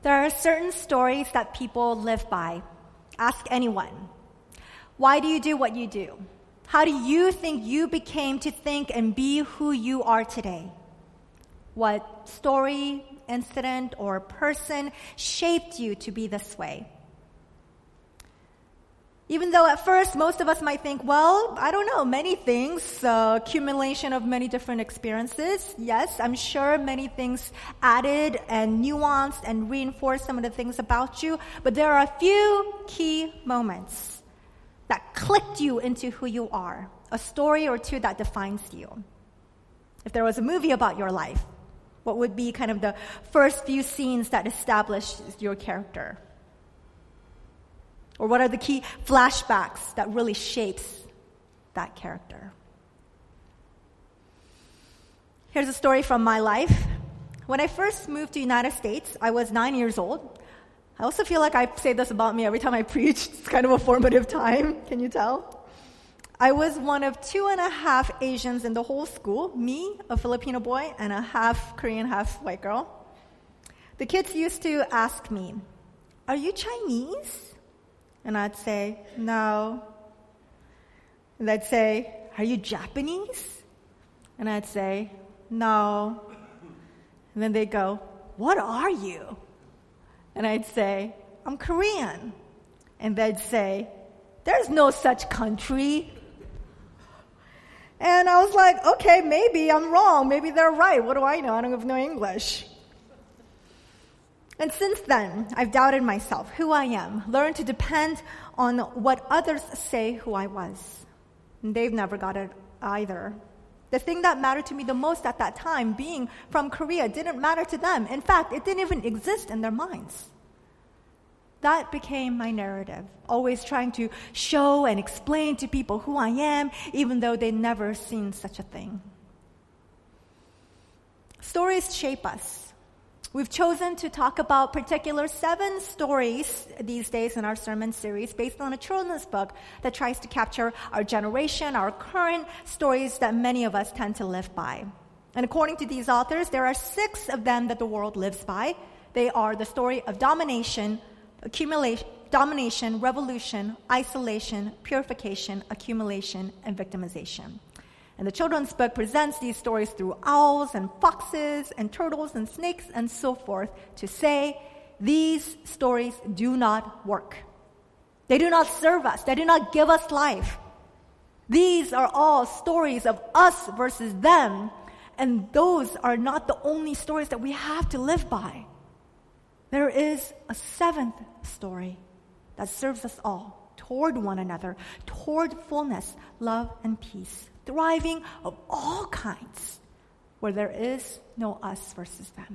There are certain stories that people live by. Ask anyone. Why do you do what you do? How do you think you became to think and be who you are today? What story, incident, or person shaped you to be this way? Even though at first most of us might think, well, I don't know, many things, accumulation of many different experiences. Yes, I'm sure many things added and nuanced and reinforced some of the things about you, but there are a few key moments that clicked you into who you are, a story or two that defines you. If there was a movie about your life, what would be kind of the first few scenes that establish your character? Or what are the key flashbacks that really shapes that character? Here's a story from my life. When I first moved to the United States, I was 9 years old. I also feel like I say this about me every time I preach. It's kind of a formative time. Can you tell? I was one of 2.5 Asians in the whole school. Me, a Filipino boy, and a half Korean, half white girl. The kids used to ask me, "Are you Chinese?" And I'd say, "No." And they'd say, "Are you Japanese?" And I'd say, "No." And then they'd go, "What are you?" And I'd say, "I'm Korean." And they'd say, "There's no such country." And I was like, okay, maybe I'm wrong. Maybe they're right. What do I know? I don't know English. And since then, I've doubted myself, who I am, learned to depend on what others say who I was. And they've never got it either. The thing that mattered to me the most at that time, being from Korea, didn't matter to them. In fact, it didn't even exist in their minds. That became my narrative, always trying to show and explain to people who I am, even though they'd never seen such a thing. Stories shape us. We've chosen to talk about particular 7 stories these days in our sermon series based on a children's book that tries to capture our generation, our current stories that many of us tend to live by. And according to these authors, there are 6 of them that the world lives by. They are the story of domination, revolution, isolation, purification, accumulation, and victimization. And the children's book presents these stories through owls and foxes and turtles and snakes and so forth to say these stories do not work. They do not serve us. They do not give us life. These are all stories of us versus them, and those are not the only stories that we have to live by. There is a 7th story that serves us all toward one another, toward fullness, love, and peace, thriving of all kinds, where there is no us versus them.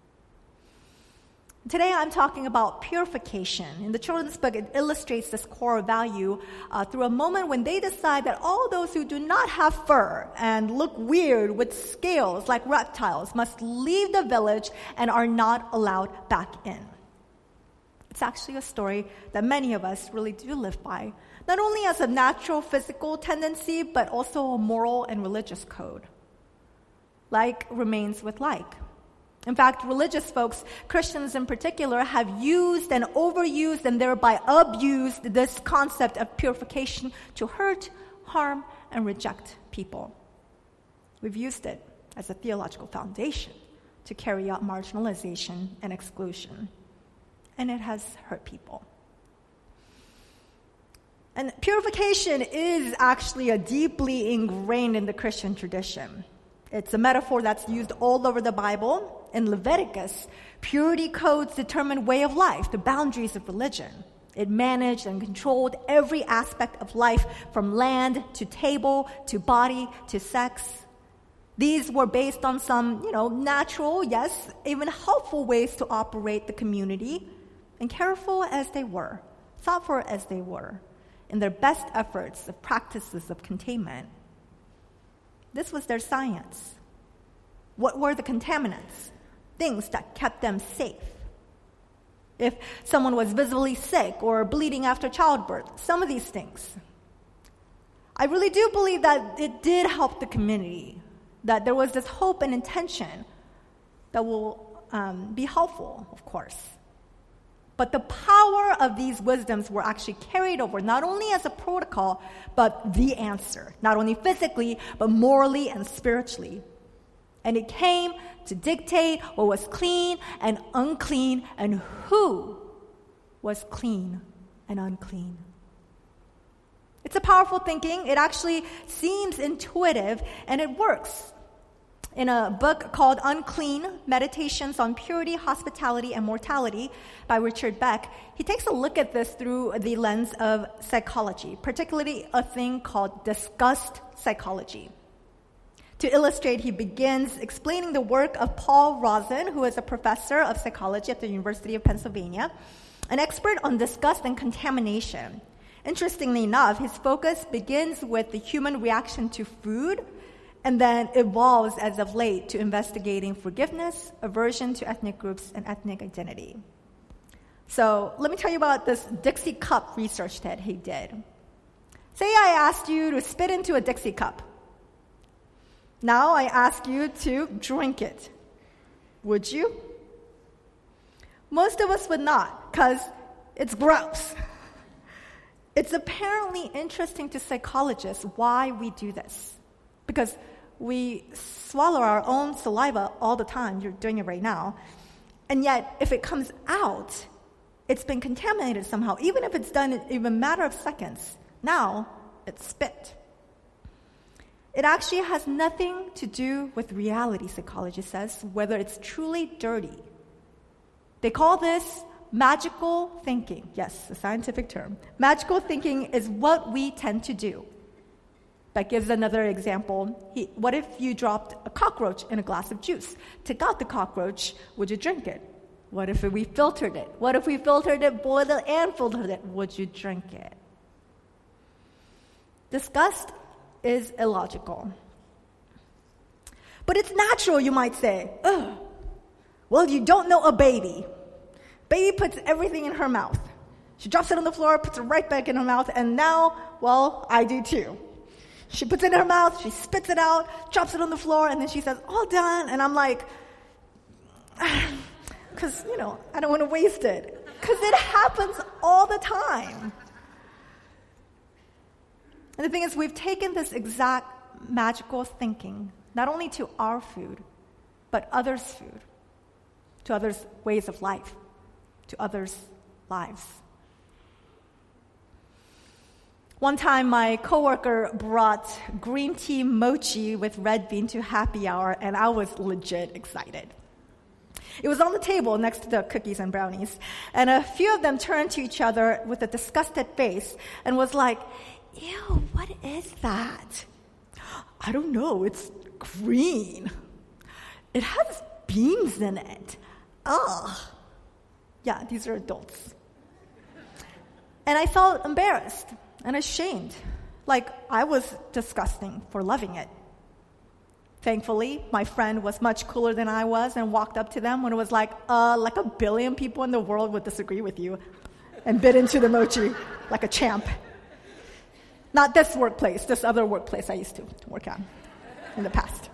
Today I'm talking about purification. In the children's book, it illustrates this core value through a moment when they decide that all those who do not have fur and look weird with scales like reptiles must leave the village and are not allowed back in. It's actually a story that many of us really do live by, not only as a natural physical tendency, but also a moral and religious code. Like remains with like. In fact, religious folks, Christians in particular, have used and overused and thereby abused this concept of purification to hurt, harm, and reject people. We've used it as a theological foundation to carry out marginalization and exclusion. And it has hurt people. And purification is actually a deeply ingrained in the Christian tradition. It's a metaphor that's used all over the Bible. In Leviticus, purity codes determined way of life, the boundaries of religion. It managed and controlled every aspect of life, from land to table to body to sex. These were based on some, natural, yes, even helpful ways to operate the community. And careful as they were, thoughtful as they were, in their best efforts of practices of containment, this was their science. What were the contaminants? Things that kept them safe. If someone was visibly sick or bleeding after childbirth, some of these things. I really do believe that it did help the community, that there was this hope and intention that will be helpful, of course. But the power of these wisdoms were actually carried over not only as a protocol, but the answer, not only physically, but morally and spiritually. And it came to dictate what was clean and unclean and who was clean and unclean. It's a powerful thinking. It actually seems intuitive, and it works. In a book called Unclean, Meditations on Purity, Hospitality, and Mortality by Richard Beck, he takes a look at this through the lens of psychology, particularly a thing called disgust psychology. To illustrate, he begins explaining the work of Paul Rozin, who is a professor of psychology at the University of Pennsylvania, an expert on disgust and contamination. Interestingly enough, his focus begins with the human reaction to food, and then evolves as of late to investigating forgiveness, aversion to ethnic groups, and ethnic identity. So let me tell you about this Dixie cup research that he did. Say I asked you to spit into a Dixie cup. Now I ask you to drink it. Would you? Most of us would not, because it's gross. It's apparently interesting to psychologists why we do this. Because we swallow our own saliva all the time. You're doing it right now. And yet, if it comes out, it's been contaminated somehow. Even if it's done in a matter of seconds, now it's spit. It actually has nothing to do with reality, psychology says, whether it's truly dirty. They call this magical thinking. Yes, a scientific term. Magical thinking is what we tend to do. That gives another example. What if you dropped a cockroach in a glass of juice? Took out the cockroach, would you drink it? What if we filtered it? What if we filtered it, boiled it, and filtered it? Would you drink it? Disgust is illogical. But it's natural, you might say. Ugh. Well, you don't know a baby. Baby puts everything in her mouth. She drops it on the floor, puts it right back in her mouth, and now, well, I do too. She puts it in her mouth, she spits it out, drops it on the floor, and then she says, all done. And I'm like, because, I don't want to waste it. Because it happens all the time. And the thing is, we've taken this exact magical thinking, not only to our food, but others' food, to others' ways of life, to others' lives. One time, my coworker brought green tea mochi with red bean to happy hour, and I was legit excited. It was on the table next to the cookies and brownies, and a few of them turned to each other with a disgusted face and was like, ew, what is that? I don't know, it's green. It has beans in it. Ugh. Yeah, these are adults. And I felt embarrassed and ashamed, like I was disgusting for loving it. Thankfully, my friend was much cooler than I was and walked up to them when it was like a billion people in the world would disagree with you, and bit into the mochi like a champ. Not this workplace, this other workplace I used to work at in the past.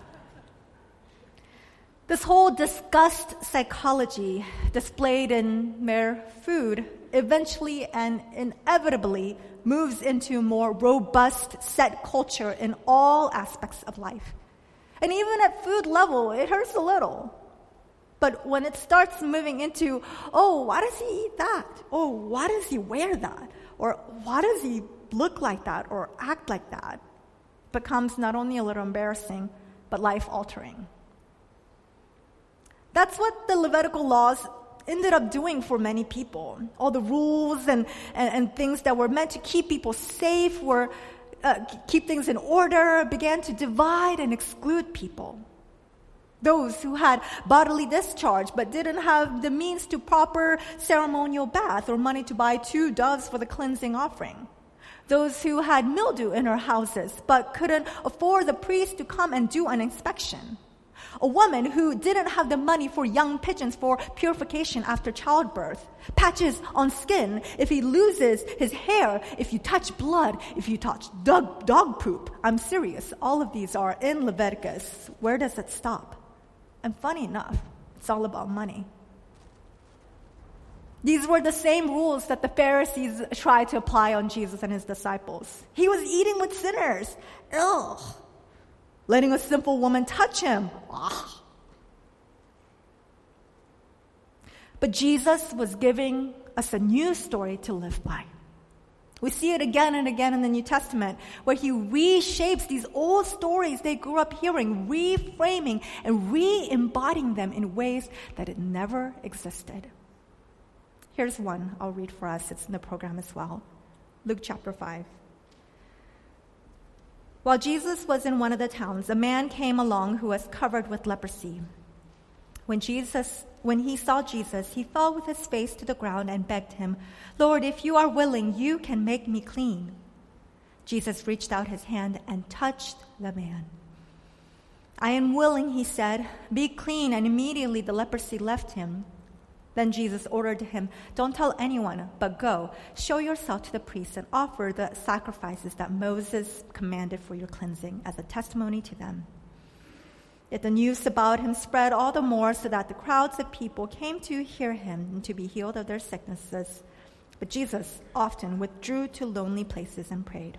This whole disgust psychology displayed in mere food eventually and inevitably moves into more robust set culture in all aspects of life. And even at food level, it hurts a little. But when it starts moving into, oh, why does he eat that? Oh, why does he wear that? Or why does he look like that or act like that? Becomes not only a little embarrassing, but life-altering. That's what the Levitical laws ended up doing for many people. All the rules and things that were meant to keep people safe, keep things in order, began to divide and exclude people. Those who had bodily discharge but didn't have the means to proper ceremonial bath or money to buy 2 doves for the cleansing offering. Those who had mildew in their houses but couldn't afford the priest to come and do an inspection. A woman who didn't have the money for young pigeons for purification after childbirth. Patches on skin if he loses his hair, if you touch blood, if you touch dog poop. I'm serious. All of these are in Leviticus. Where does it stop? And funny enough, it's all about money. These were the same rules that the Pharisees tried to apply on Jesus and his disciples. He was eating with sinners. Ugh. Letting a sinful woman touch him. Ugh. But Jesus was giving us a new story to live by. We see it again and again in the New Testament, where he reshapes these old stories they grew up hearing, reframing and re-embodying them in ways that it never existed. Here's one I'll read for us. It's in the program as well. Luke chapter 5. While Jesus was in one of the towns, a man came along who was covered with leprosy. When he saw Jesus, he fell with his face to the ground and begged him, "Lord, if you are willing, you can make me clean." Jesus reached out his hand and touched the man. "I am willing," he said, "be clean," and immediately the leprosy left him. Then Jesus ordered him, "Don't tell anyone, but go, show yourself to the priests and offer the sacrifices that Moses commanded for your cleansing as a testimony to them." Yet the news about him spread all the more, so that the crowds of people came to hear him and to be healed of their sicknesses. But Jesus often withdrew to lonely places and prayed.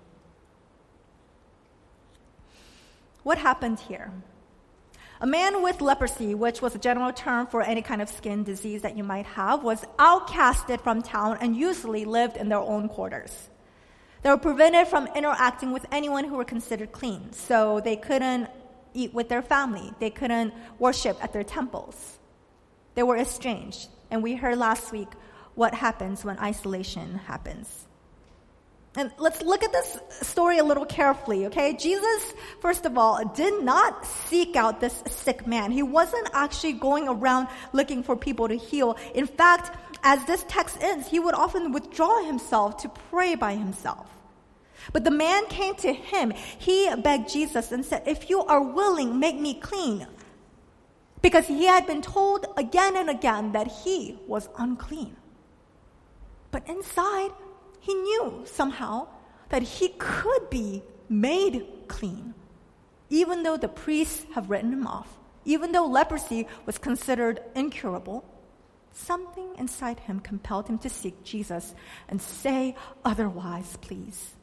What happened here? A man with leprosy, which was a general term for any kind of skin disease that you might have, was outcasted from town and usually lived in their own quarters. They were prevented from interacting with anyone who were considered clean, so they couldn't eat with their family. They couldn't worship at their temples. They were estranged. And we heard last week what happens when isolation happens. And let's look at this story a little carefully, okay? Jesus, first of all, did not seek out this sick man. He wasn't actually going around looking for people to heal. In fact, as this text ends, he would often withdraw himself to pray by himself. But the man came to him. He begged Jesus and said, "If you are willing, make me clean." Because he had been told again and again that he was unclean. But inside, he knew somehow that he could be made clean, even though the priests have written him off, even though leprosy was considered incurable. Something inside him compelled him to seek Jesus and say, "Otherwise, please."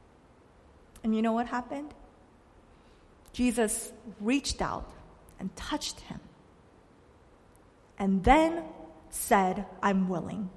And you know what happened? Jesus reached out and touched him, and then said, "I'm willing."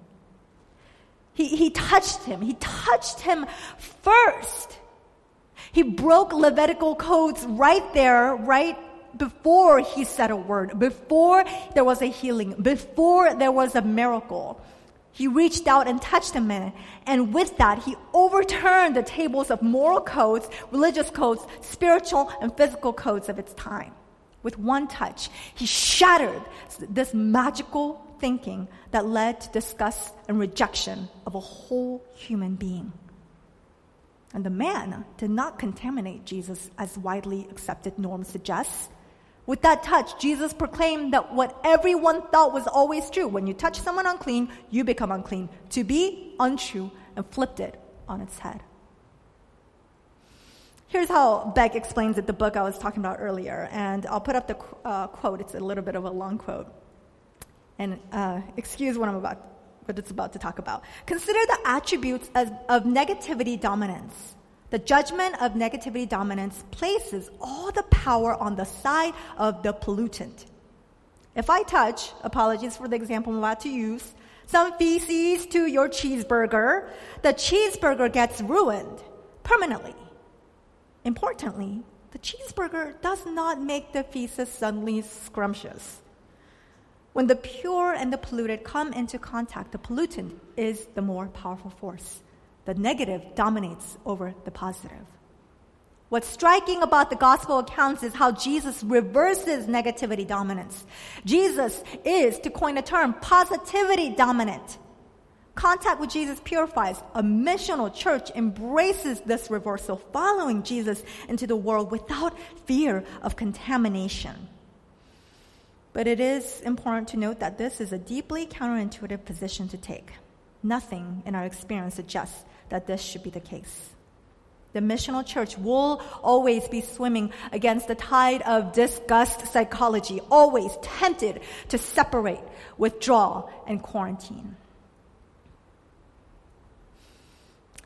He touched him. He touched him first. He broke Levitical codes right there, right before he said a word, before there was a healing, before there was a miracle. He reached out and touched him, and with that, he overturned the tables of moral codes, religious codes, spiritual and physical codes of its time. With one touch, he shattered this magical thinking that led to disgust and rejection of a whole human being. And the man did not contaminate Jesus as widely accepted norms suggest. With that touch, Jesus proclaimed that what everyone thought was always true, when you touch someone unclean, you become unclean, to be untrue, and flipped it on its head. Here's how Beck explains it, the book I was talking about earlier, and I'll put up the quote. It's a little bit of a long quote. And excuse what it's about to talk about. Consider the attributes of negativity dominance. The judgment of negativity dominance places all the power on the side of the pollutant. If I touch, apologies for the example I'm about to use, some feces to your cheeseburger, the cheeseburger gets ruined permanently. Importantly, the cheeseburger does not make the feces suddenly scrumptious. When the pure and the polluted come into contact, the pollutant is the more powerful force. The negative dominates over the positive. What's striking about the gospel accounts is how Jesus reverses negativity dominance. Jesus is, to coin a term, positivity dominant. Contact with Jesus purifies. A missional church embraces this reversal, following Jesus into the world without fear of contamination. But it is important to note that this is a deeply counterintuitive position to take. Nothing in our experience suggests that this should be the case. The missional church will always be swimming against the tide of disgust psychology, always tempted to separate, withdraw, and quarantine.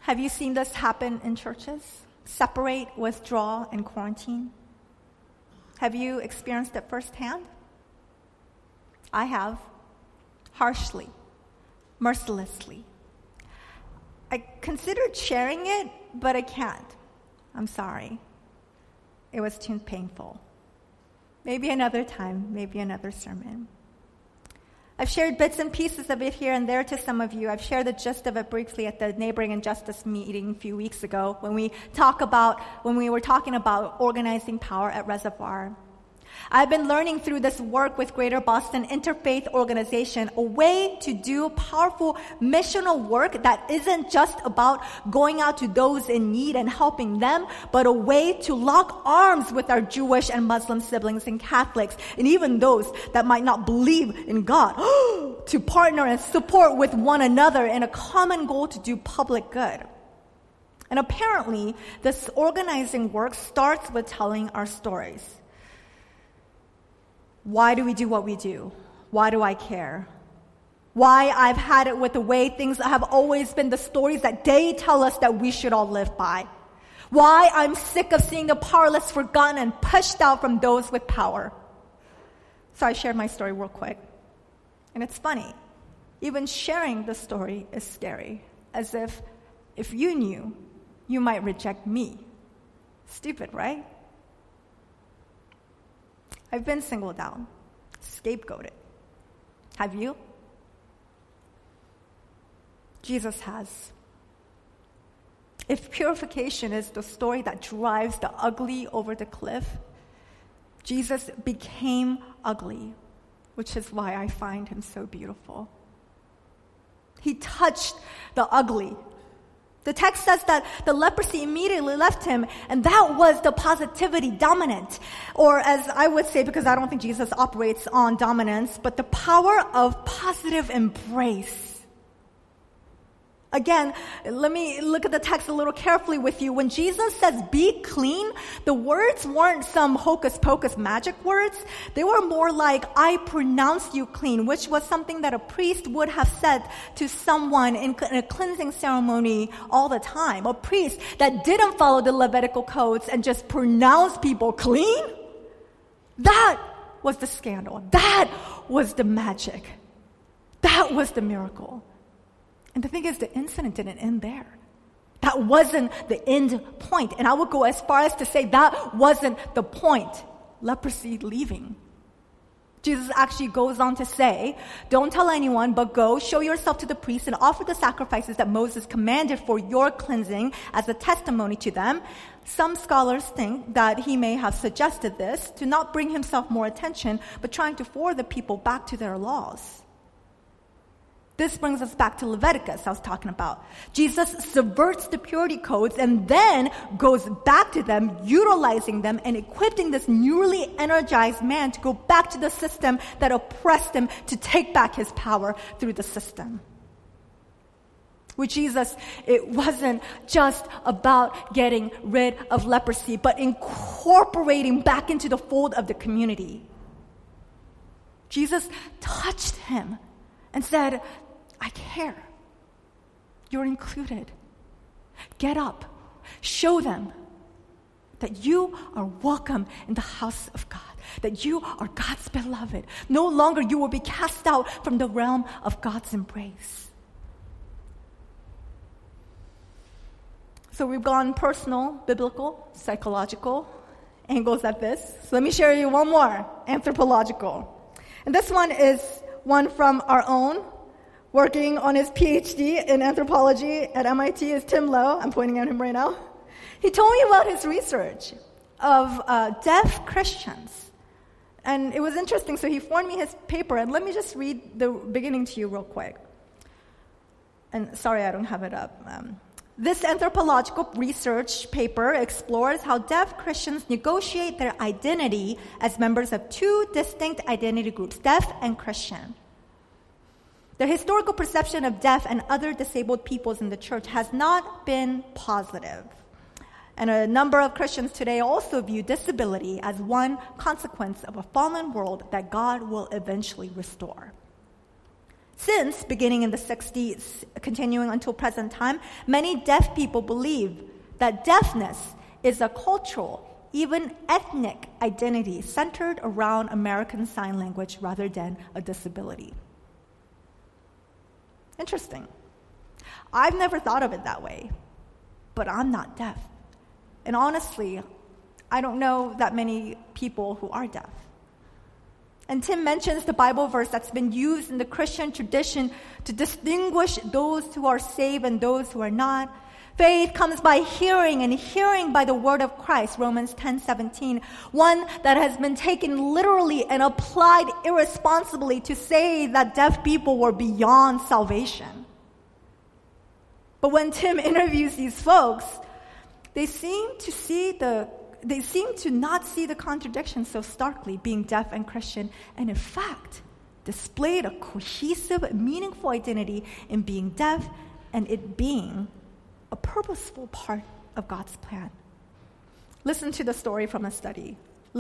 Have you seen this happen in churches? Separate, withdraw, and quarantine? Have you experienced it firsthand? I have. Harshly, mercilessly. I considered sharing it, but I can't. I'm sorry. It was too painful. Maybe another time, maybe another sermon. I've shared bits and pieces of it here and there to some of you. I've shared the gist of it briefly at the Neighboring Injustice meeting a few weeks ago when we were talking about organizing power at Reservoir. I've been learning through this work with Greater Boston Interfaith Organization a way to do powerful missional work that isn't just about going out to those in need and helping them, but a way to lock arms with our Jewish and Muslim siblings and Catholics, and even those that might not believe in God, to partner and support with one another in a common goal to do public good. And apparently, this organizing work starts with telling our stories. Why do we do what we do? Why do I care? Why I've had it with the way things have always been the stories that they tell us that we should all live by. Why I'm sick of seeing the powerless forgotten and pushed out from those with power. So I shared my story real quick. And it's funny. Even sharing the story is scary. As if you knew, you might reject me. Stupid, right? I've been singled out, scapegoated. Have you? Jesus has. If purification is the story that drives the ugly over the cliff, Jesus became ugly, which is why I find him so beautiful. He touched the ugly. The text says that the leprosy immediately left him, and that was the positivity dominant. Or as I would say, because I don't think Jesus operates on dominance, but the power of positive embrace. Again, let me look at the text a little carefully with you. When Jesus says, be clean, the words weren't some hocus pocus magic words. They were more like, I pronounce you clean, which was something that a priest would have said to someone in a cleansing ceremony all the time. A priest that didn't follow the Levitical codes and just pronounced people clean. That was the scandal. That was the magic. That was the miracle. And the thing is, the incident didn't end there. That wasn't the end point. And I would go as far as to say that wasn't the point. Leprosy leaving. Jesus actually goes on to say, don't tell anyone, but go, show yourself to the priest and offer the sacrifices that Moses commanded for your cleansing as a testimony to them. Some scholars think that he may have suggested this to not bring himself more attention, but trying to forward the people back to their laws. This brings us back to Leviticus I was talking about. Jesus subverts the purity codes and then goes back to them, utilizing them and equipping this newly energized man to go back to the system that oppressed him, to take back his power through the system. With Jesus, it wasn't just about getting rid of leprosy, but incorporating back into the fold of the community. Jesus touched him and said, I care. You're included. Get up. Show them that you are welcome in the house of God, that you are God's beloved. No longer you will be cast out from the realm of God's embrace. So we've gone personal, biblical, psychological angles at this. So let me share you one more, anthropological. And this one is one from our own, working on his PhD in anthropology at MIT, is Tim Lowe. I'm pointing at him right now. He told me about his research of deaf Christians. And it was interesting, so he forwarded me his paper, and let me just read the beginning to you real quick. And sorry, I don't have it up. This anthropological research paper explores how deaf Christians negotiate their identity as members of two distinct identity groups, deaf and Christian. The historical perception of deaf and other disabled peoples in the church has not been positive. And a number of Christians today also view disability as one consequence of a fallen world that God will eventually restore. Since beginning in the 60s, continuing until present time, many deaf people believe that deafness is a cultural, even ethnic identity centered around American Sign Language rather than a disability. Interesting. I've never thought of it that way, but I'm not deaf. And honestly, I don't know that many people who are deaf. And Tim mentions the Bible verse that's been used in the Christian tradition to distinguish those who are saved and those who are not. Faith comes by hearing, and hearing by the word of Christ, Romans 10:17, one that has been taken literally and applied irresponsibly to say that deaf people were beyond salvation. But when Tim interviews these folks, they seem to not see the contradiction so starkly, being deaf and Christian, and in fact, displayed a cohesive, meaningful identity in being deaf and it being a purposeful part of God's plan. Listen to a story from the study.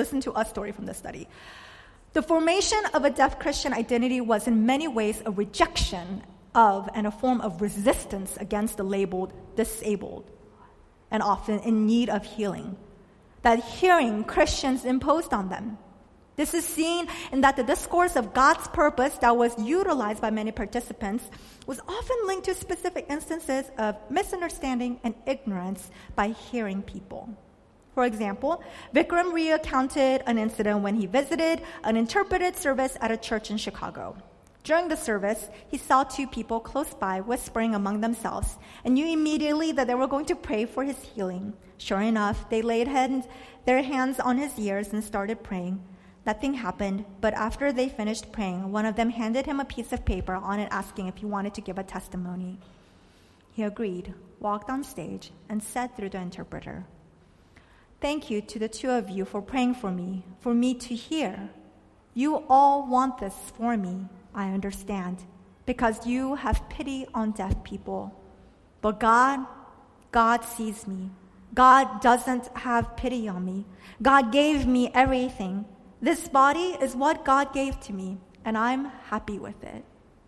The formation of a deaf Christian identity was in many ways a rejection of and a form of resistance against the labeled disabled and often in need of healing that hearing Christians imposed on them. This is seen in that the discourse of God's purpose that was utilized by many participants was often linked to specific instances of misunderstanding and ignorance by hearing people. For example, Vikram recounted an incident when he visited an interpreted service at a church in Chicago. During the service, he saw two people close by whispering among themselves and knew immediately that they were going to pray for his healing. Sure enough, they laid their hands on his ears and started praying. Nothing happened, but after they finished praying, one of them handed him a piece of paper on it asking if he wanted to give a testimony. He agreed, walked on stage, and said through the interpreter, "Thank you to the two of you for praying for me to hear. You all want this for me, I understand, because you have pity on deaf people. But God sees me. God doesn't have pity on me. God gave me everything. This body is what God gave to me, and I'm happy with it."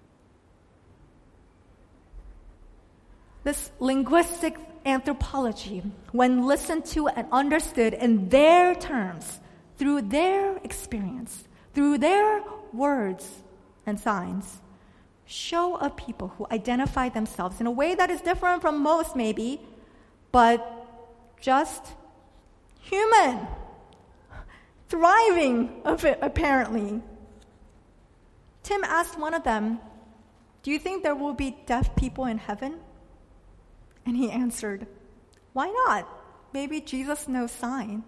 This linguistic anthropology, when listened to and understood in their terms, through their experience, through their words and signs, show a people who identify themselves in a way that is different from most, maybe, but just human, thriving, apparently. Tim asked one of them, "Do you think there will be deaf people in heaven?" And he answered, "Why not? Maybe Jesus knows sign,"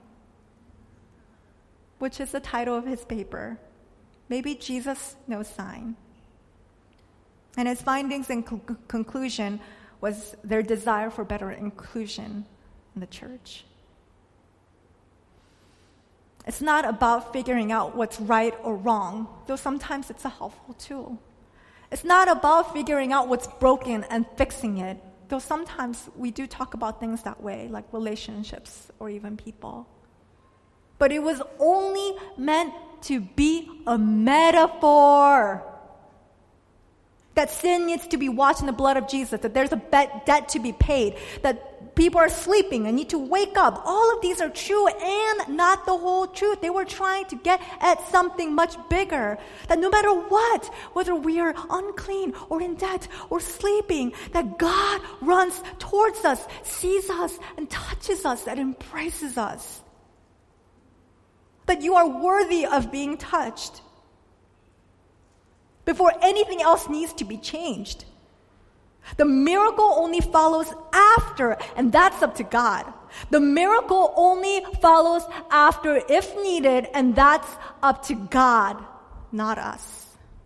which is the title of his paper. Maybe Jesus knows sign. And his findings and conclusion was their desire for better inclusion in the church. It's not about figuring out what's right or wrong, though sometimes it's a helpful tool. It's not about figuring out what's broken and fixing it, though sometimes we do talk about things that way, like relationships or even people. But it was only meant to be a metaphor. That sin needs to be washed in the blood of Jesus, that there's a debt to be paid, that people are sleeping and need to wake up. All of these are true and not the whole truth. They were trying to get at something much bigger. That no matter what, whether we are unclean or in debt or sleeping, that God runs towards us, sees us, and touches us, that embraces us. That you are worthy of being touched before anything else needs to be changed. The miracle only follows after, and that's up to God. The miracle only follows after if needed, and that's up to God, not us.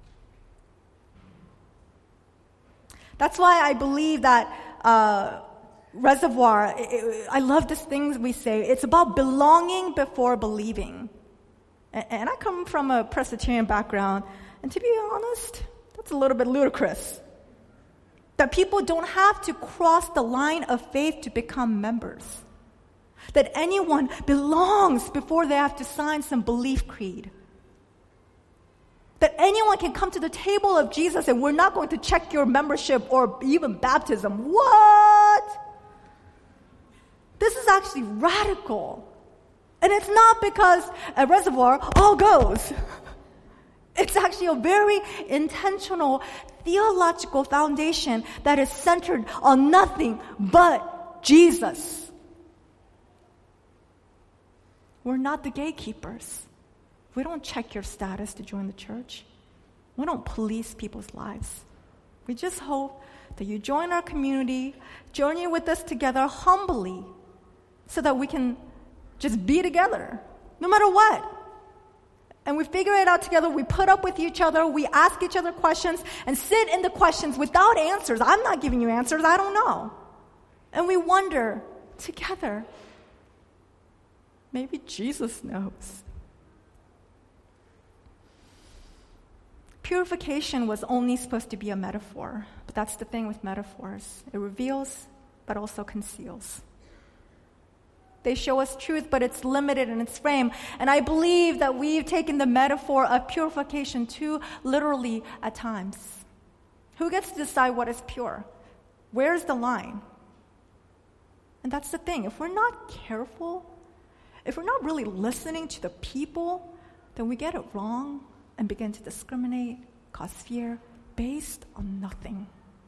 That's why I believe that Reservoir, I love this thing we say, it's about belonging before believing. And I come from a Presbyterian background, and to be honest, that's a little bit ludicrous. That people don't have to cross the line of faith to become members. That anyone belongs before they have to sign some belief creed. That anyone can come to the table of Jesus and we're not going to check your membership or even baptism. What? This is actually radical. And it's not because a reservoir all goes. It's actually a very intentional theological foundation that is centered on nothing but Jesus. We're not the gatekeepers. We don't check your status to join the church. We don't police people's lives. We just hope that you join our community, journey with us together humbly, so that we can just be together, no matter what. And we figure it out together. We put up with each other. We ask each other questions and sit in the questions without answers. I'm not giving you answers. I don't know. And we wonder together. Maybe Jesus knows. Purification was only supposed to be a metaphor. But that's the thing with metaphors. It reveals, but also conceals. They show us truth, but it's limited in its frame. And I believe that we've taken the metaphor of purification too literally at times. Who gets to decide what is pure? Where's the line? And that's the thing. If we're not careful, if we're not really listening to the people, then we get it wrong and begin to discriminate, cause fear, based on nothing.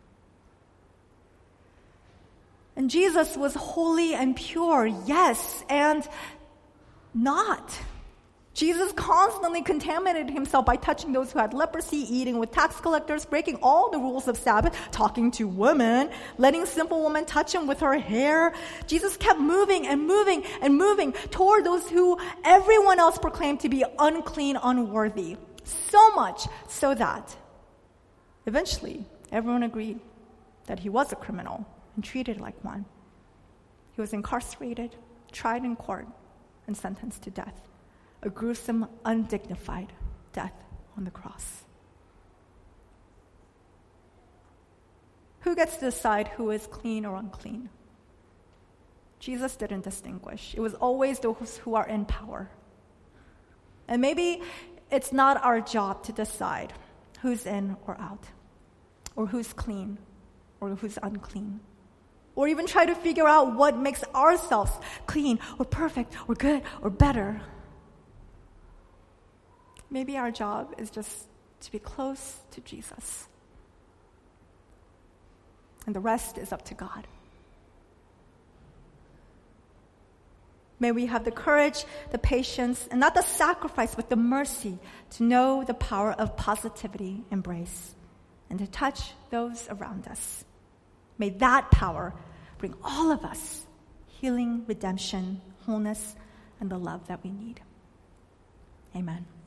And Jesus was holy and pure, yes, and not. Jesus constantly contaminated himself by touching those who had leprosy, eating with tax collectors, breaking all the rules of Sabbath, talking to women, letting simple women touch him with her hair. Jesus kept moving and moving and moving toward those who everyone else proclaimed to be unclean, unworthy. So much so that eventually everyone agreed that he was a criminal and treated like one. He was incarcerated, tried in court, and sentenced to death. A gruesome, undignified death on the cross. Who gets to decide who is clean or unclean? Jesus didn't distinguish. It was always those who are in power. And maybe it's not our job to decide who's in or out, or who's clean or who's unclean, or even try to figure out what makes ourselves clean or perfect or good or better. Maybe our job is just to be close to Jesus. And the rest is up to God. May we have the courage, the patience, and not the sacrifice, but the mercy to know the power of positivity, embrace, and to touch those around us. May that power bring all of us healing, redemption, wholeness, and the love that we need. Amen.